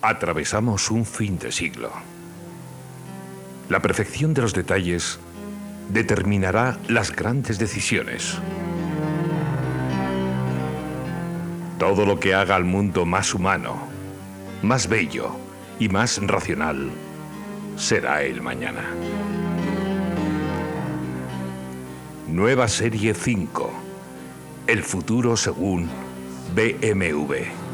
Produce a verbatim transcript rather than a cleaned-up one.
Atravesamos un fin de siglo. La perfección de los detalles determinará las grandes decisiones. Todo lo que haga al mundo más humano, más bello y más racional será el mañana. Nueva serie cinco. El futuro según B M W.